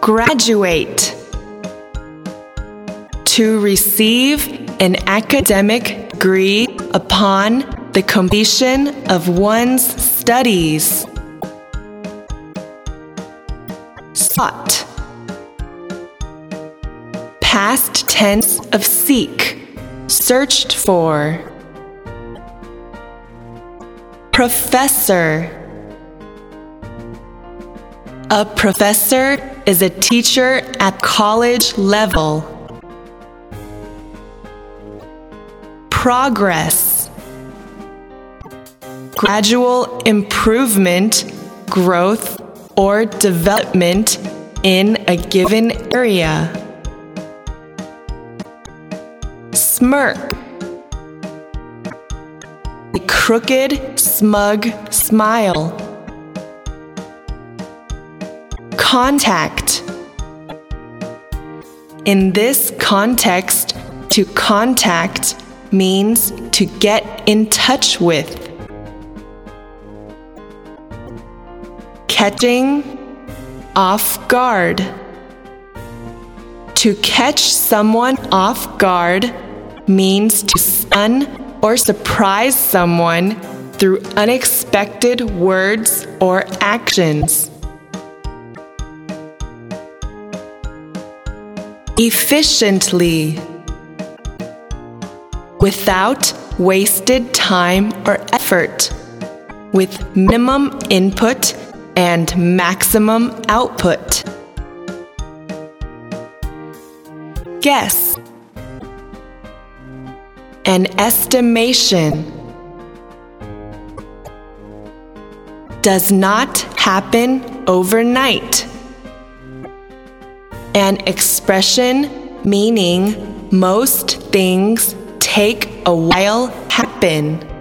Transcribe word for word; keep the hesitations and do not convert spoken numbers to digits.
Graduate. To receive an academic degree upon the completion of one's studies. Sought. Past tense of seek, searched for. Professor. A professor is a teacher at college level. Progress. Gradual improvement, growth, or development in a given area. Smirk. A crooked, smug smile. Contact. In this context, to contact means to get in touch with. Catching, off guard. To catch someone off guard means to stun or surprise someone through unexpected words or actions. Efficiently. Without wasted time or effort, with minimum input and maximum output. Guess. An estimation. Does not happen overnight. An expression meaning most things take a while happen.